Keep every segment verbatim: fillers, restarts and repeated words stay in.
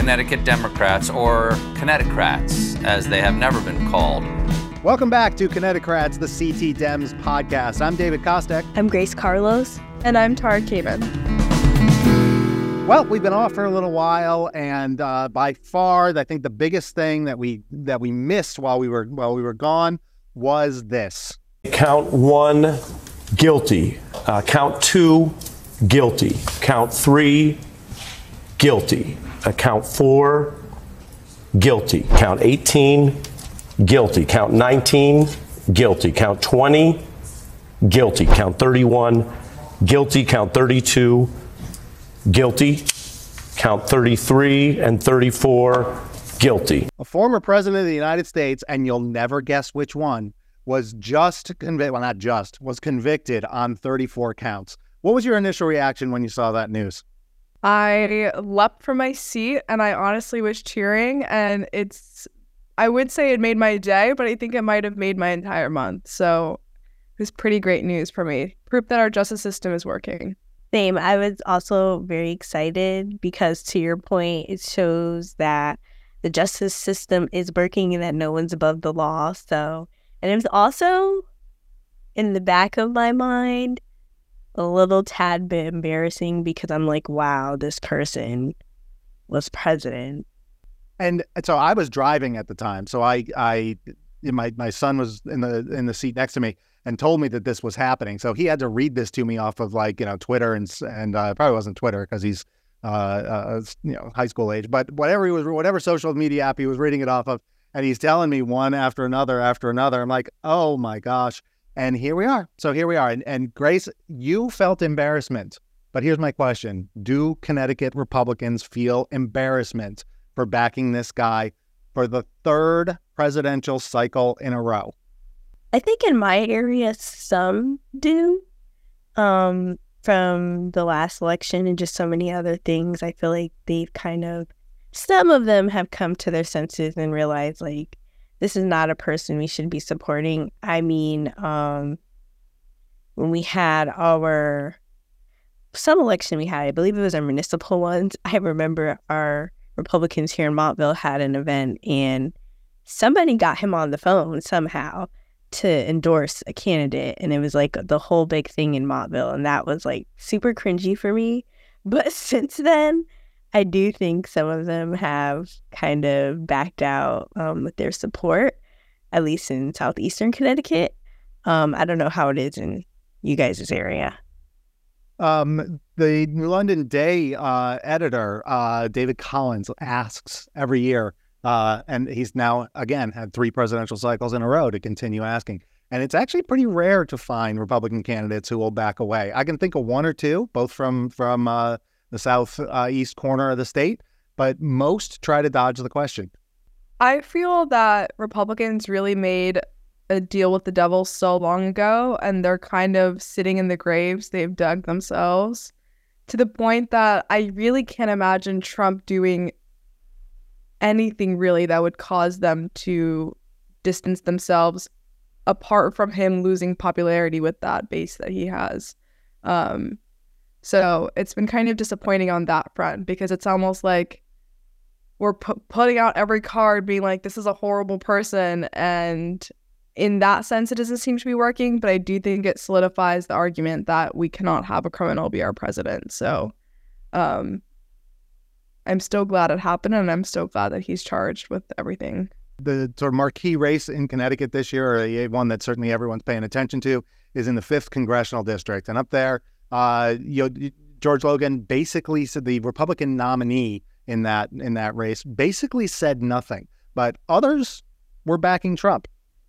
Connecticut Democrats, or Connecticrats, as they have never been called. Welcome back to Connecticrats, the C T Dems podcast. I'm David Kostek. I'm Grace Carlos. And I'm Tara Kamen. Well, we've been off for a little while, and uh, by far, I think the biggest thing that we that we missed while we were while we were gone was this. Count one, guilty. Uh, count two, guilty. Count three, guilty. Uh, count four, guilty. Count eighteen, guilty. Count nineteen, guilty. Count twenty, guilty. Count thirty-one, guilty. Count thirty-two, guilty. Count thirty-three and thirty-four, guilty. A former president of the United States, and you'll never guess which one, was just convicted, well, not just, was convicted on thirty-four counts. What was your initial reaction when you saw that news? I leapt from my seat, and I honestly was cheering, and it's, I would say it made my day, but I think it might have made my entire month. So it was pretty great news for me. Proof that our justice system is working. Same. I was also very excited because, to your point, it shows that the justice system is working and that no one's above the law. So, and it was also in the back of my mind a little tad bit embarrassing because I'm like, wow, this person was president. And so I was driving at the time. So I, I, my my son was in the in the seat next to me and told me that this was happening. So he had to read this to me off of like, you know, Twitter and and uh, probably wasn't Twitter because he's uh, uh you know high school age, but whatever he was, whatever social media app he was reading it off of, and he's telling me one after another after another. I'm like, oh my gosh. And here we are. So here we are. And, and Grace, you felt embarrassment. But here's my question. Do Connecticut Republicans feel embarrassment for backing this guy for the third presidential cycle in a row? I think in my area, some do. Um, from the last election and just so many other things, I feel like they've kind of, some of them have come to their senses and realized, like, this is not a person we should be supporting. I mean, um, when we had our, some election we had, I believe it was our municipal ones, I remember our Republicans here in Montville had an event and somebody got him on the phone somehow to endorse a candidate. And it was like the whole big thing in Montville. And that was like super cringy for me. But since then, I do think some of them have kind of backed out um, with their support, at least in southeastern Connecticut. Um, I don't know how it is in you guys' area. Um, the New London Day uh, editor, uh, David Collins, asks every year, uh, and he's now, again, had three presidential cycles in a row to continue asking. And it's actually pretty rare to find Republican candidates who will back away. I can think of one or two, both from, from uh, the southeast corner of the state, but most try to dodge the question. I feel that Republicans really made a deal with the devil so long ago, and they're kind of sitting in the graves they've dug themselves, to the point that I really can't imagine Trump doing anything really that would cause them to distance themselves, apart from him losing popularity with that base that he has. Um, so it's been kind of disappointing on that front, because it's almost like we're pu- putting out every card being like, this is a horrible person, and in that sense, it doesn't seem to be working, but I do think it solidifies the argument that we cannot have a criminal be our president. So um, I'm still glad it happened, and I'm still glad that he's charged with everything. The sort of marquee race in Connecticut this year, or the one that certainly everyone's paying attention to, is in the fifth congressional district. And up there, uh, you know, George Logan basically said, the Republican nominee in that in that race basically said nothing, but others were backing Trump.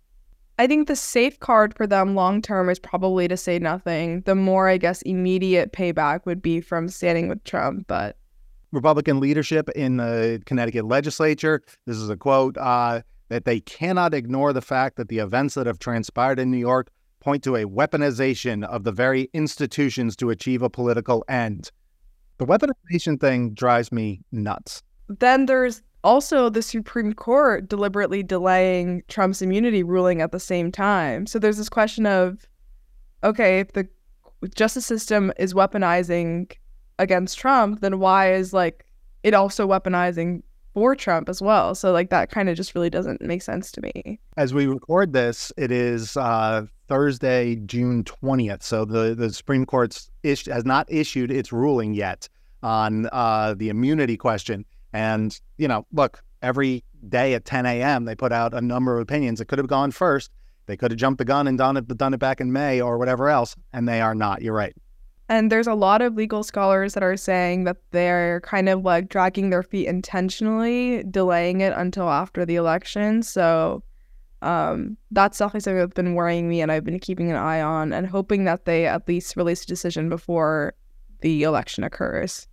I think the safe card for them long term is probably to say nothing. The more, I guess, immediate payback would be from standing with Trump. But Republican leadership in the Connecticut legislature, this is a quote, uh, that they cannot ignore the fact that the events that have transpired in New York point to a weaponization of the very institutions to achieve a political end. The weaponization thing drives me nuts. Then there's also the Supreme Court deliberately delaying Trump's immunity ruling at the same time. So there's this question of, okay, if the justice system is weaponizing against Trump, then why is like it also weaponizing for Trump as well. So like that kind of just really doesn't make sense to me. As we record this, it is uh, Thursday, June twentieth. So the, the Supreme Court's is- has not issued its ruling yet on uh, the immunity question. And, you know, look, every day at ten a.m., they put out a number of opinions. It could have gone first. They could have jumped the gun and done it, done it back in May or whatever else. And they are not. You're right. And there's a lot of legal scholars that are saying that they're kind of like dragging their feet intentionally, delaying it until after the election. So um, that's definitely something that's been worrying me and I've been keeping an eye on and hoping that they at least release a decision before the election occurs.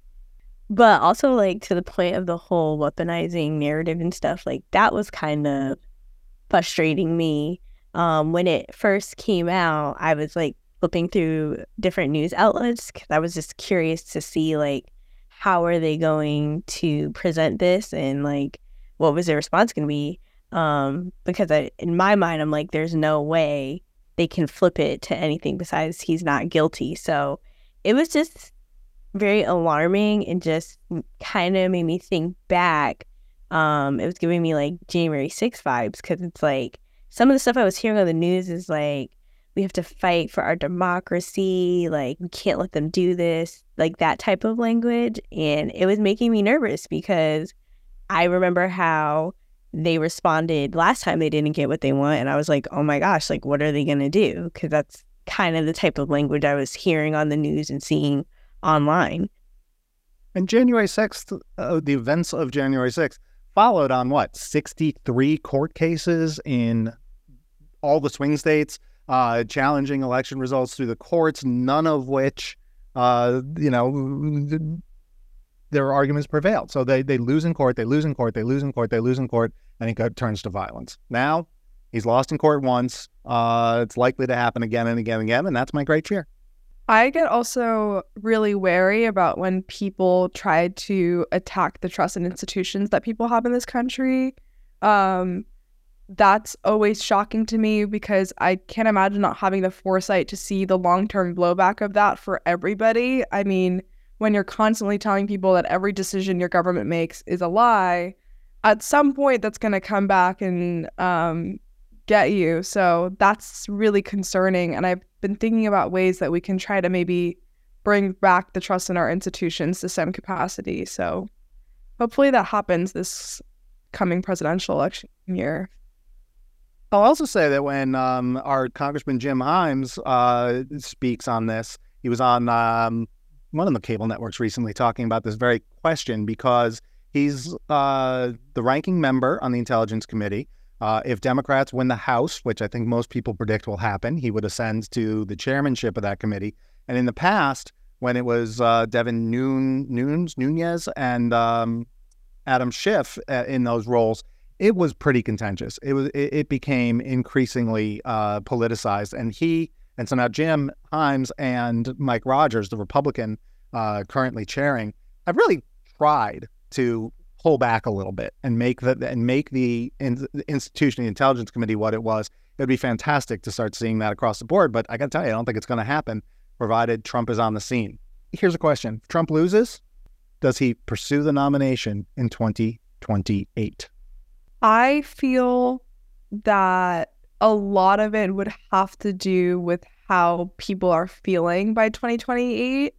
But also, like, to the point of the whole weaponizing narrative and stuff, like, that was kind of frustrating me. Um, when it first came out, I was, like, flipping through different news outlets because I was just curious to see, like, how are they going to present this and, like, what was their response going to be? Um, because I, in my mind, I'm like, there's no way they can flip it to anything besides he's not guilty. So it was just very alarming and just kind of made me think back. Um, it was giving me, like, January sixth vibes because it's, like, some of the stuff I was hearing on the news is, like, we have to fight for our democracy, like, we can't let them do this, like, that type of language. And it was making me nervous because I remember how they responded last time they didn't get what they want. And I was like, oh my gosh, like, what are they going to do? Because that's kind of the type of language I was hearing on the news and seeing online. And January sixth, uh, the events of January sixth followed on what, sixty-three court cases in all the swing states, uh, challenging election results through the courts, none of which, uh, you know, their arguments prevailed. So they, they lose in court, they lose in court, they lose in court, they lose in court, and it turns to violence. Now, he's lost in court once. Uh, it's likely to happen again and again and again, and that's my great fear. I get also really wary about when people try to attack the trust in institutions that people have in this country. Um, that's always shocking to me because I can't imagine not having the foresight to see the long-term blowback of that for everybody. I mean, when you're constantly telling people that every decision your government makes is a lie, at some point that's going to come back and um, get you. So that's really concerning. And I've been thinking about ways that we can try to maybe bring back the trust in our institutions to some capacity. So hopefully that happens this coming presidential election year. I'll also say that when um, our Congressman Jim Himes uh, speaks on this, he was on um, one of the cable networks recently talking about this very question because he's uh, the ranking member on the Intelligence Committee. Uh, if Democrats win the House, which I think most people predict will happen, he would ascend to the chairmanship of that committee. And in the past, when it was uh, Devin Nunes, Nunes, Nunez and um, Adam Schiff uh, in those roles, it was pretty contentious. It was. It, it became increasingly uh, politicized. And he, and so now Jim Himes and Mike Rogers, the Republican uh, currently chairing, have really tried to pull back a little bit and make the and make the, in, the institution, the Intelligence Committee, what it was. It would be fantastic to start seeing that across the board. But I got to tell you, I don't think it's going to happen, provided Trump is on the scene. Here's a question: if Trump loses, does he pursue the nomination in twenty twenty-eight? I feel that a lot of it would have to do with how people are feeling by twenty twenty-eight.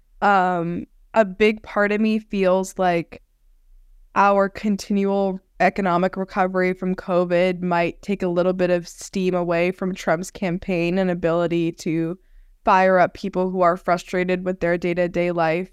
Um, a big part of me feels like our continual economic recovery from COVID might take a little bit of steam away from Trump's campaign and ability to fire up people who are frustrated with their day-to-day life.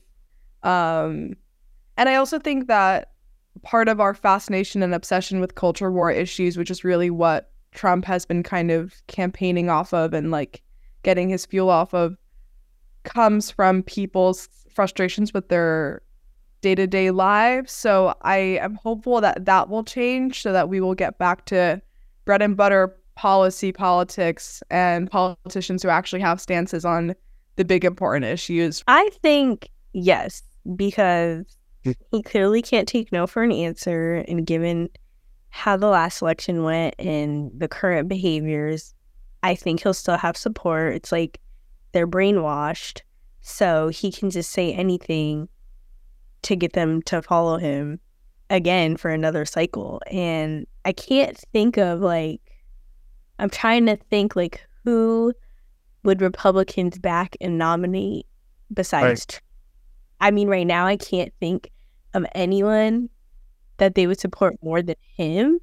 Um, and I also think that part of our fascination and obsession with culture war issues, which is really what Trump has been kind of campaigning off of and like getting his fuel off of, comes from people's frustrations with their day-to-day lives. So I am hopeful that that will change so that we will get back to bread and butter policy politics and politicians who actually have stances on the big important issues. I think yes, because he clearly can't take no for an answer, and given how the last election went and the current behaviors, I think he'll still have support. It's like they're brainwashed, so he can just say anything to get them to follow him again for another cycle. And I can't think of like, I'm trying to think like who would Republicans back and nominate besides Right. Trump? I mean, right now I can't think of anyone that they would support more than him.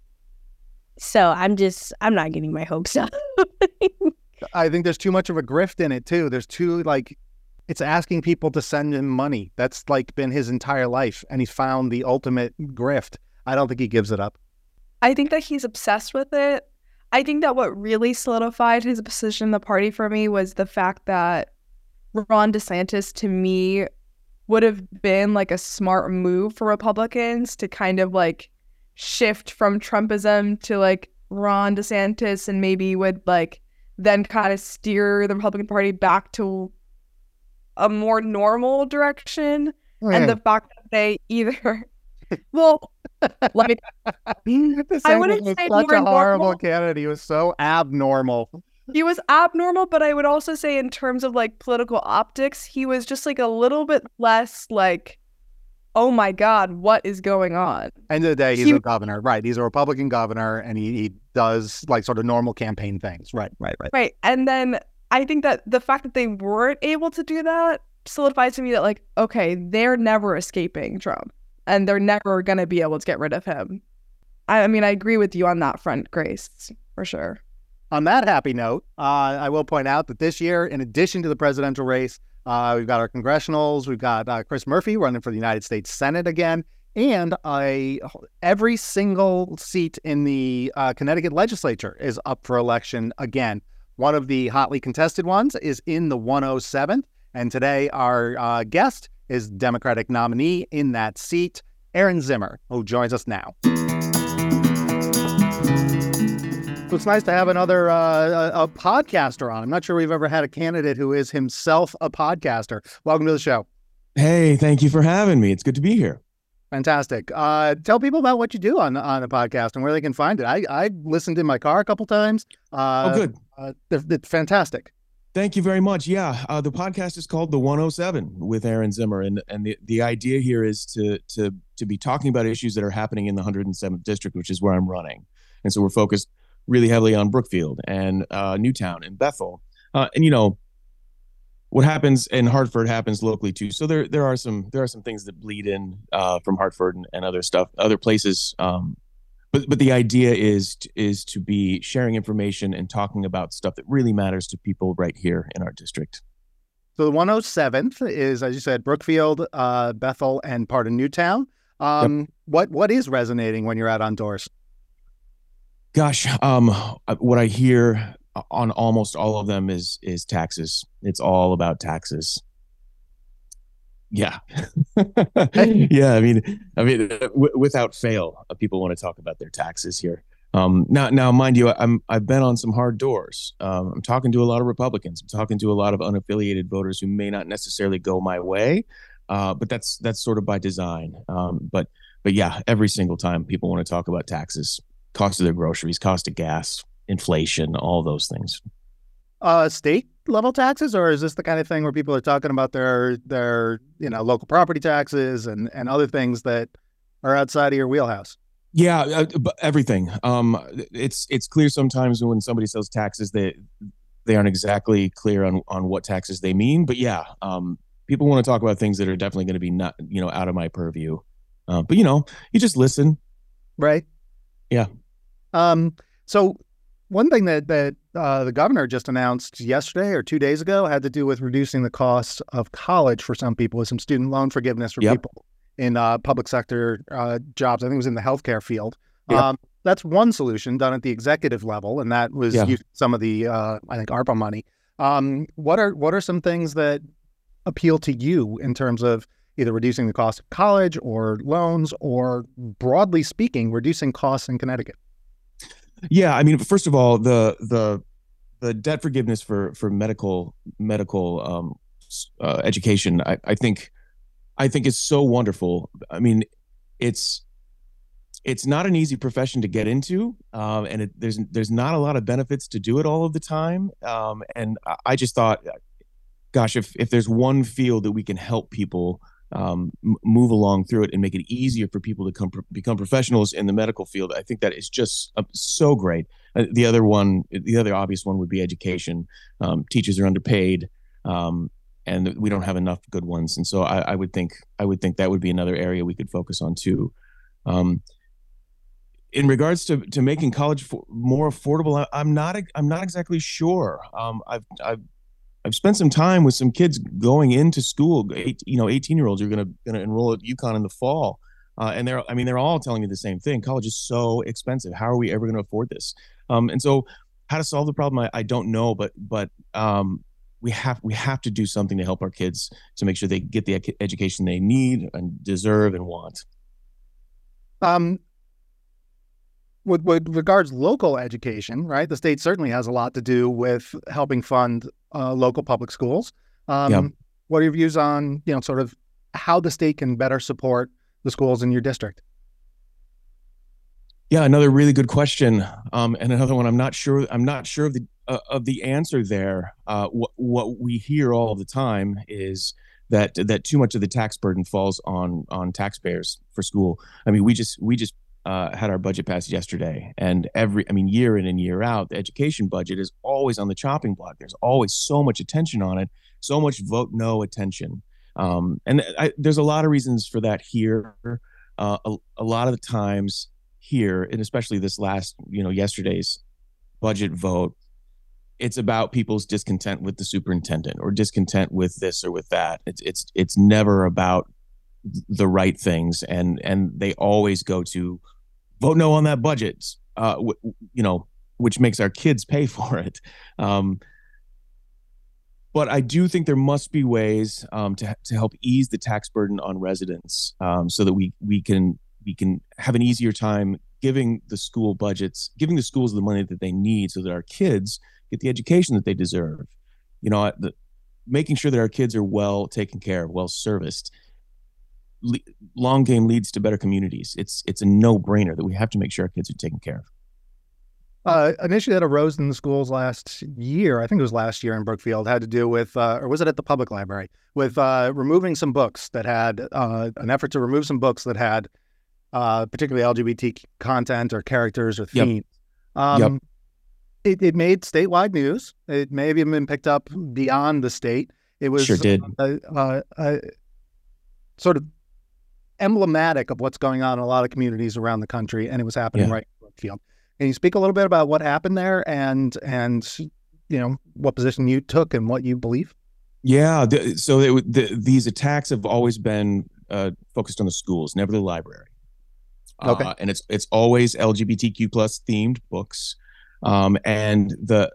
So I'm just, I'm not getting my hopes up. I think there's too much of a grift in it too. There's too like, it's asking people to send him money. That's like been his entire life, and he's found the ultimate grift. I don't think he gives it up. I think that he's obsessed with it. I think that what really solidified his position in the party for me was the fact that Ron DeSantis, to me, would have been like a smart move for Republicans to kind of like shift from Trumpism to like Ron DeSantis, and maybe would like then kind of steer the Republican Party back to a more normal direction. And the fact that they either, well, let me, I wouldn't was say such more a horrible normal. candidate. He was so abnormal. He was abnormal, but I would also say in terms of like political optics, he was just like a little bit less like, oh my God, what is going on? End of the day, he's He- a governor, right? He's a Republican governor, and he, he does like sort of normal campaign things, right? Right, right. Right. And then I think that the fact that they weren't able to do that solidifies to me that like, okay, they're never escaping Trump, and they're never going to be able to get rid of him. I, I mean, I agree with you on that front, Grace, for sure. On that happy note, uh, I will point out that this year, in addition to the presidential race, uh, we've got our congressionals, we've got uh, Chris Murphy running for the United States Senate again, and a, every single seat in the uh, Connecticut legislature is up for election again. One of the hotly contested ones is in the one oh seventh, and today our uh, guest is Democratic nominee in that seat, Aaron Zimmer, who joins us now. So it's nice to have another uh, a, a podcaster on. I'm not sure we've ever had a candidate who is himself a podcaster. Welcome to the show. Hey, thank you for having me. It's good to be here. Fantastic. Uh, tell people about what you do on on a podcast and where they can find it. I, I listened in my car a couple times. Uh, oh, good. Uh, they're, they're fantastic. Thank you very much. Yeah, uh, the podcast is called The one oh seven with Aaron Zimmer, and and the, the idea here is to to to be talking about issues that are happening in the one hundred seventh district, which is where I'm running, and so we're focused really heavily on Brookfield and uh, Newtown and Bethel, uh, and you know what happens in Hartford happens locally too. So there there are some there are some things that bleed in uh, from Hartford and, and other stuff, other places. Um, But but the idea is to, is to be sharing information and talking about stuff that really matters to people right here in our district. So the one oh seventh is, as you said, Brookfield, uh, Bethel, and part of Newtown. Um, yep. What what is resonating when you're out on doors? Gosh, um, what I hear on almost all of them is is taxes. It's all about taxes. Yeah. yeah. I mean, I mean, w- without fail, uh, people want to talk about their taxes here. Um, now, now, mind you, I'm, I've been on some hard doors. Um, I'm talking to a lot of Republicans. I'm talking to a lot of unaffiliated voters who may not necessarily go my way. Uh, but that's, that's sort of by design. Um, but, but yeah, every single time people want to talk about taxes, cost of their groceries, cost of gas, inflation, all those things. Uh, state level taxes, or is this the kind of thing where people are talking about their their you know local property taxes and and other things that are outside of your wheelhouse? Yeah, uh, everything. Um, it's it's clear sometimes when somebody says taxes, they they aren't exactly clear on on what taxes they mean. But yeah, um, people want to talk about things that are definitely going to be not you know out of my purview. Uh, but you know, you just listen, right? Yeah. Um. So. One thing that that uh, the governor just announced yesterday or two days ago had to do with reducing the cost of college for some people, with some student loan forgiveness for yep. people in uh, public sector uh, jobs. I think it was in the healthcare field. Yep. Um, that's one solution done at the executive level, and that was yeah. using some of the uh, I think ARPA money. Um, what are what are some things that appeal to you in terms of either reducing the cost of college or loans, or broadly speaking, reducing costs in Connecticut? Yeah, I mean, first of all, the the the debt forgiveness for for medical medical um, uh, education, I, I think, I think is so wonderful. I mean, it's it's not an easy profession to get into, um, and it, there's there's not a lot of benefits to do it all of the time. Um, and I just thought, gosh, if if there's one field that we can help people um, m- move along through it and make it easier for people to come become professionals in the medical field. I think that is just uh, so great. Uh, the other one, the other obvious one would be education. Um, teachers are underpaid, um, and we don't have enough good ones. And so I, I would think I would think that would be another area we could focus on too. Um, in regards to, to making college for, more affordable, I, I'm not I'm not exactly sure. Um, I've I've I've spent some time with some kids going into school, eight, you know, eighteen year olds who are going to going to enroll at UConn in the fall. Uh, and they're, I mean, they're all telling me the same thing. College is so expensive. How are we ever going to afford this? Um, and so how to solve the problem, I, I don't know, but, but um, we have, we have to do something to help our kids to make sure they get the ec- education they need and deserve and want. Um, with, with regards local education, right? The state certainly has a lot to do with helping fund uh, local public schools. Um, Yeah. What are your views on, you know, sort of how the state can better support the schools in your district? Yeah, another really good question, um, and another one I'm not sure. I'm not sure of the uh, of the answer there. Uh, what what we hear all the time is that that too much of the tax burden falls on on taxpayers for school. I mean, we just we just uh, had our budget passed yesterday, and every I mean, year in and year out, the education budget is always on the chopping block. There's always so much attention on it, so much vote no attention, um, and I, there's a lot of reasons for that here. Uh, a, a lot of the times here, and especially this last, you know, yesterday's budget vote, it's about people's discontent with the superintendent or discontent with this or with that. It's it's it's never about the right things, and and they always go to vote no on that budget, uh, w- you know, which makes our kids pay for it. Um, but I do think there must be ways um, to to help ease the tax burden on residents, um, so that we we can. we can have an easier time giving the school budgets, giving the schools the money that they need so that our kids get the education that they deserve. You know, the, making sure that our kids are well taken care of, well serviced. Le- long game leads to better communities. It's it's a no-brainer that we have to make sure our kids are taken care of. Uh, an issue that arose in the schools last year, I think it was last year in Brookfield, had to do with, uh, or was it at the public library, with uh, removing some books that had, uh, an effort to remove some books that had uh, particularly L G B T content or characters or Yep. themes. Um, Yep. it, it made statewide news. It may have even been picked up beyond the state. It was Sure did. uh, uh, uh, sort of emblematic of what's going on in a lot of communities around the country, and it was happening Yeah. right in Brookfield. Can you speak a little bit about what happened there and, and you know, what position you took and what you believe? Yeah. The, so it, the, these attacks have always been uh, focused on the schools, never the library. Okay. Uh, and it's it's always L G B T Q plus themed books, um, and the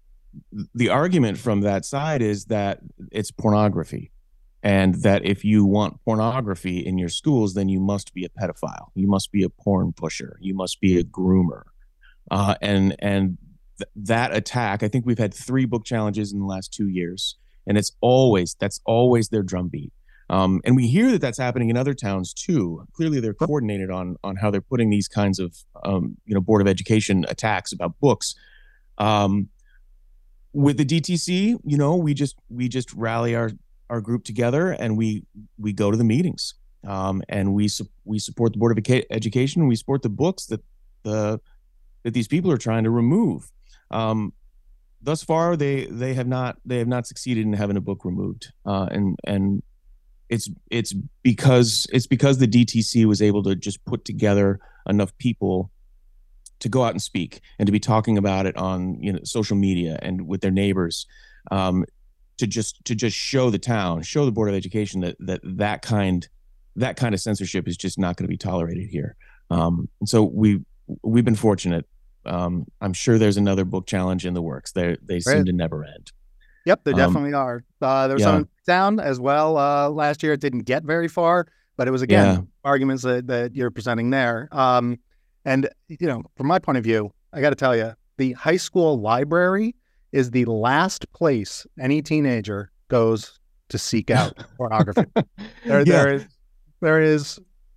the argument from that side is that it's pornography, and that if you want pornography in your schools, then you must be a pedophile, you must be a porn pusher, you must be a groomer, uh, and and th- that attack. I think we've had three book challenges in the last two years, and it's always that's always their drumbeat. Um, and we hear that that's happening in other towns too. Clearly, they're coordinated on on how they're putting these kinds of um, you know Board of Education attacks about books. Um, with the D T C, you know, we just we just rally our our group together and we we go to the meetings, um, and we su- we support the Board of Eca- Education. And we support the books that the that these people are trying to remove. Um, thus far, they they have not they have not succeeded in having a book removed, uh, and and. It's it's because it's because the D T C was able to just put together enough people to go out and speak and to be talking about it on you know social media and with their neighbors, um, to just to just show the town, show the Board of Education that that that kind that kind of censorship is just not going to be tolerated here. Um, and so we we've been fortunate. Um, I'm sure there's another book challenge in the works. They they seem Right. to never end. Yep, there Um, definitely are. Uh, there was yeah. some in town as well uh, last year. It didn't get very far, but it was, again, Yeah. arguments that, that you're presenting there. Um, and, you know, from my point of view, I got to tell you, the high school library is the last place any teenager goes to seek out pornography. There, Yeah. there is, there is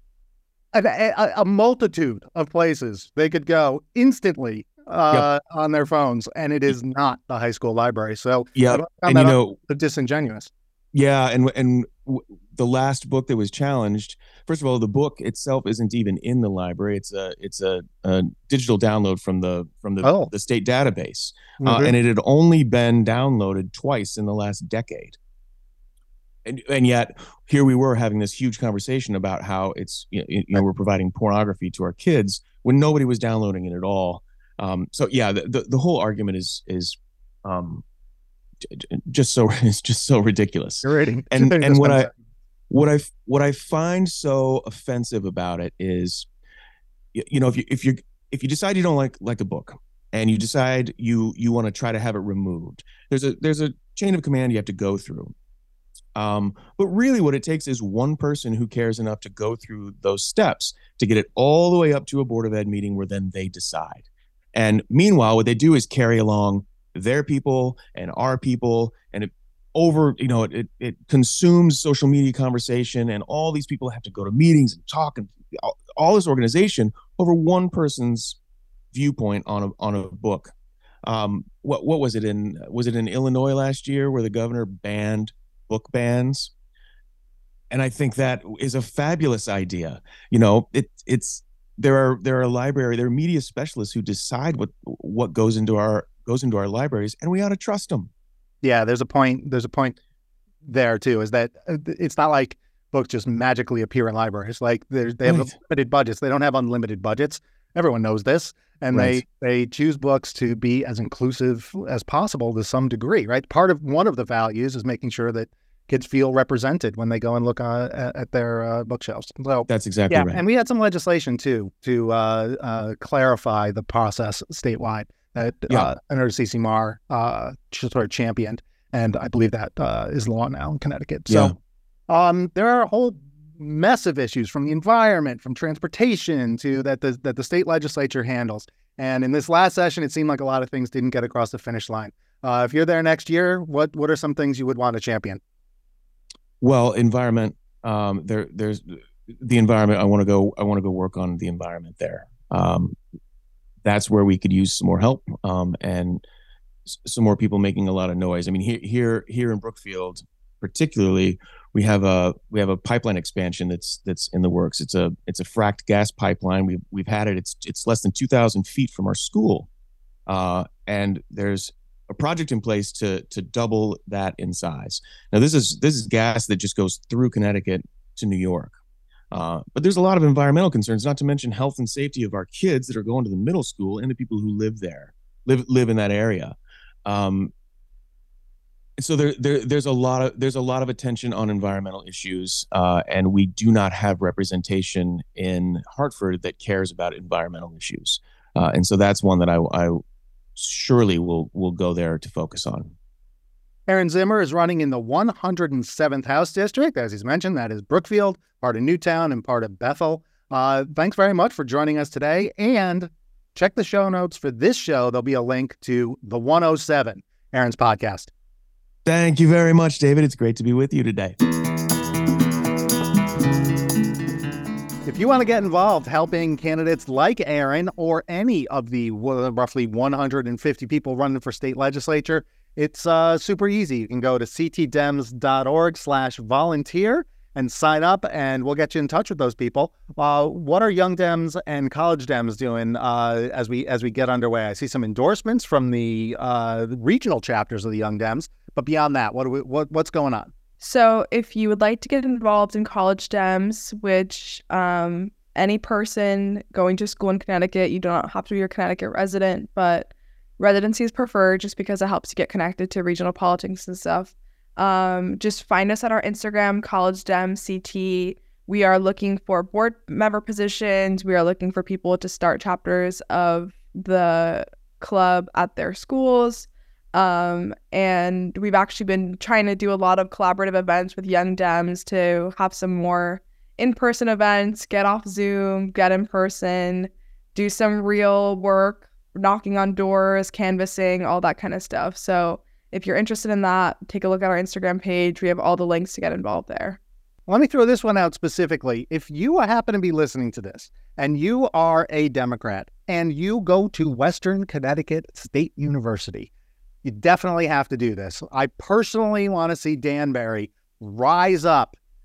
a, a, a multitude of places they could go instantly uh, on their phones, and it is not the high school library. So Yeah, I found and that you know, disingenuous. yeah, and and w- the last book that was challenged, first of all, the book itself isn't even in the library. It's a it's a, a digital download from the from the, Oh. the state database, Mhm. uh, and it had only been downloaded twice in the last decade. And, and yet here we were having this huge conversation about how it's, you know, you know, we're providing pornography to our kids when nobody was downloading it at all. Um, so yeah, the, the, the whole argument is, is um, j- j- just so, it's just so ridiculous. You're reading. And, and what I, what I, what I find so offensive about it is, you, you know, if you, if you, if you decide you don't like, like a book and you decide you, you want to try to have it removed, there's a, there's a chain of command you have to go through. Um, but really what it takes is one person who cares enough to go through those steps to get it all the way up to a Board of Ed meeting where then they decide. And meanwhile, what they do is carry along their people and our people, and it over, you know, it, it consumes social media conversation, and all these people have to go to meetings and talk, and all, all this organization over one person's viewpoint on a, on a book. Um, what, what was it in, was it in Illinois last year where the governor banned book bans? And I think that is a fabulous idea. You know, it it's there are there are library there are media specialists who decide what what goes into our goes into our libraries, and we ought to trust them. Yeah, there's a point. There's a point there too. Is that it's not like books just magically appear in libraries. Like they they have Right. limited budgets. They don't have unlimited budgets. Everyone knows this, and Right. they they choose books to be as inclusive as possible to some degree. Right. Part of one of the values is making sure that kids feel represented when they go and look uh, at, at their uh, bookshelves. So That's exactly yeah, right. and we had some legislation too to uh, uh, clarify the process statewide that Yeah. uh, Senator Cece Marr uh, sort of championed, and I believe that uh, is law now in Connecticut. So um, there are a whole mess of issues, from the environment, from transportation, to that the that the state legislature handles. And in this last session, it seemed like a lot of things didn't get across the finish line. Uh, if you're there next year, what what are some things you would want to champion? Well, environment. Um, there, there's the environment. I want to go. I want to go work on the environment there. Um, that's where we could use some more help, um, and s- some more people making a lot of noise. I mean, here, here, here in Brookfield, particularly, we have a we have a pipeline expansion that's that's in the works. It's a it's a fracked gas pipeline. We've we've had it. It's it's less than two thousand feet from our school, uh, and there's a project in place to to double that in size. Now this is this is gas that just goes through Connecticut to New York, uh, but there's a lot of environmental concerns, not to mention health and safety of our kids that are going to the middle school and the people who live there, live live in that area. Um, so there, there there's a lot of there's a lot of attention on environmental issues, uh, and we do not have representation in Hartford that cares about environmental issues, uh, and so that's one that I. I surely we'll we'll go there to focus on. Aaron Zimmer is running in the one hundred seventh House District. As he's mentioned, that is Brookfield, part of Newtown, and part of Bethel. Uh, thanks very much for joining us today. And check the show notes for this show. There'll be a link to the one oh seven, Aaron's podcast. Thank you very much, David. It's great to be with you today. If you want to get involved helping candidates like Aaron or any of the w- roughly one hundred fifty people running for state legislature, it's uh, super easy. You can go to ctdems.org slash volunteer and sign up, and we'll get you in touch with those people. Uh, what are Young Dems and College Dems doing uh, as we as we get underway? I see some endorsements from the uh, regional chapters of the Young Dems, but beyond that, what, do we, what what's going on? So if you would like to get involved in College Dems, which um, any person going to school in Connecticut, you do not have to be a Connecticut resident, but residency is preferred just because it helps you get connected to regional politics and stuff. Um, just find us at our Instagram, College Dem C T. We are looking for board member positions. We are looking for people to start chapters of the club at their schools. Um, and we've actually been trying to do a lot of collaborative events with Young Dems to have some more in-person events, get off Zoom, get in person, do some real work, knocking on doors, canvassing, all that kind of stuff. So if you're interested in that, take a look at our Instagram page. We have all the links to get involved there. Let me throw this one out specifically. If you happen to be listening to this and you are a Democrat and you go to Western Connecticut State University, you definitely have to do this. I personally want to see Danbury rise up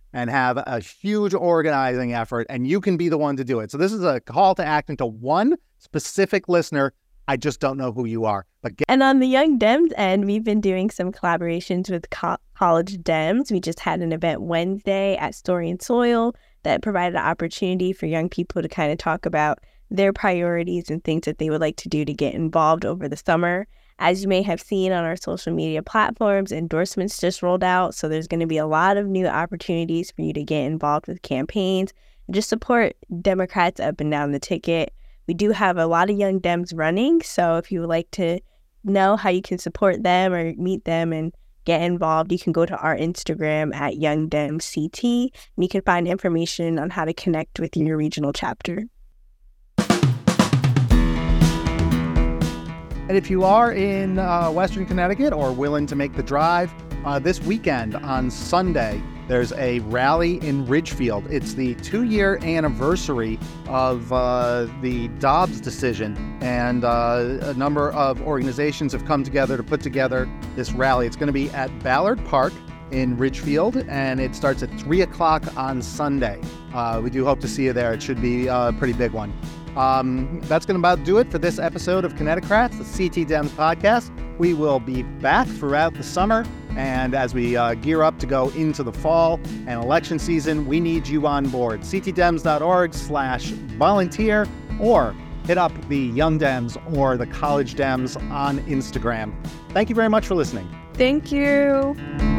and have a huge organizing effort, and you can be the one to do it. So this is a call to action to one specific listener. I just don't know who you are. But get- And on the Young Dems end, we've been doing some collaborations with co- college Dems. We just had an event Wednesday at Story and Soil that provided an opportunity for young people to kind of talk about their priorities and things that they would like to do to get involved over the summer. As you may have seen on our social media platforms, endorsements just rolled out. So there's going to be a lot of new opportunities for you to get involved with campaigns and just support Democrats up and down the ticket. We do have a lot of young Dems running. So if you would like to know how you can support them or meet them and get involved, you can go to our Instagram at Young Dems C T, and you can find information on how to connect with your regional chapter. And if you are in uh, Western Connecticut or willing to make the drive, uh, this weekend on Sunday, there's a rally in Ridgefield. It's the two-year anniversary of uh, the Dobbs decision, and uh, a number of organizations have come together to put together this rally. It's going to be at Ballard Park in Ridgefield, and it starts at three o'clock on Sunday. Uh, we do hope to see you there. It should be a pretty big one. Um, that's going to about do it for this episode of Connecticrats, the C T Dems podcast. We will be back throughout the summer, and as we uh, gear up to go into the fall and election season, we need you on board. C T dems dot org slash volunteer, or hit up the Young Dems or the College Dems on Instagram. Thank you very much for listening. Thank you.